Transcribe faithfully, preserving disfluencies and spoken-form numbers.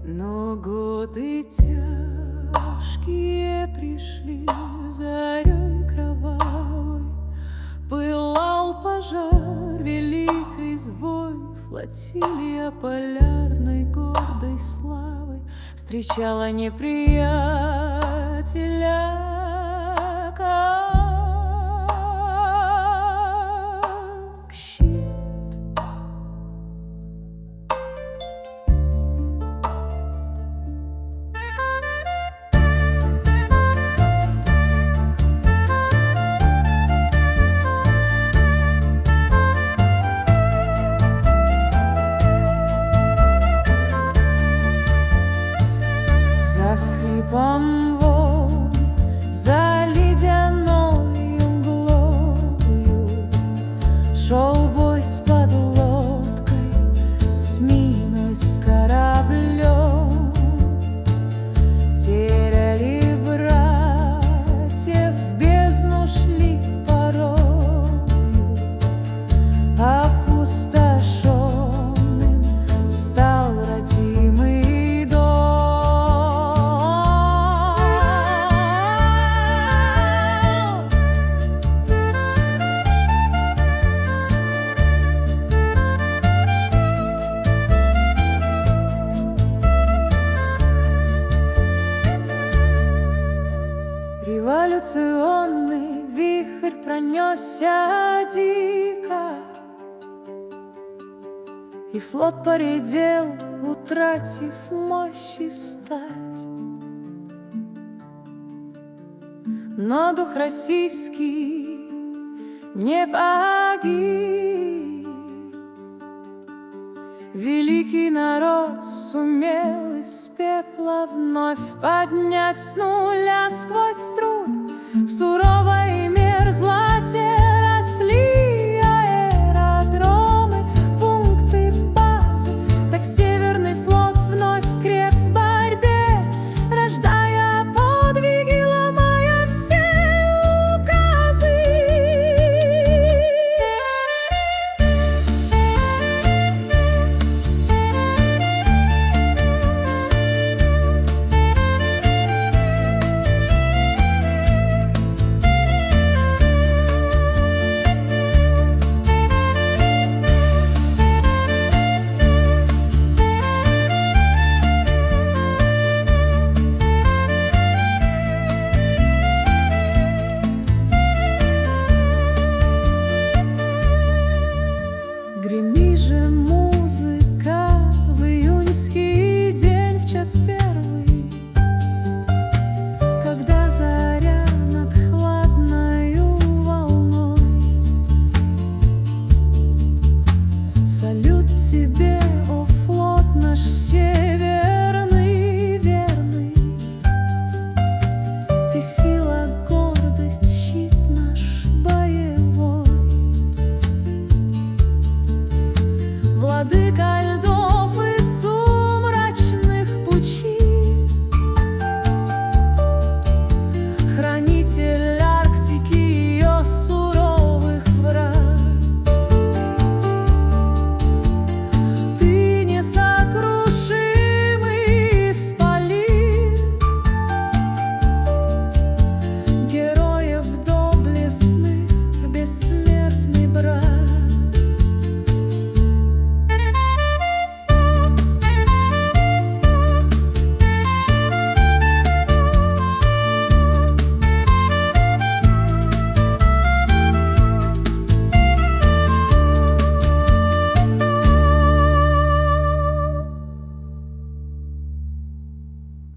Но годы тяжкие пришли зарей кровавой, пылал пожар великой звой, флотилия полярной гордой славой встречала неприятеля как щит. За всхлипом волн, за ледяною мглою шел бой с подлодкой, с миной, с кораблем. Теряли братьев, в бездну шли порою, опустошенным стал родимый. Революционный вихрь пронесся дико, и флот поредел, утратив мощи стать. Но дух российский не погиб. Великий народ сумел из пепла вновь поднять с нуля сквозь труд в суровой мерзлоте.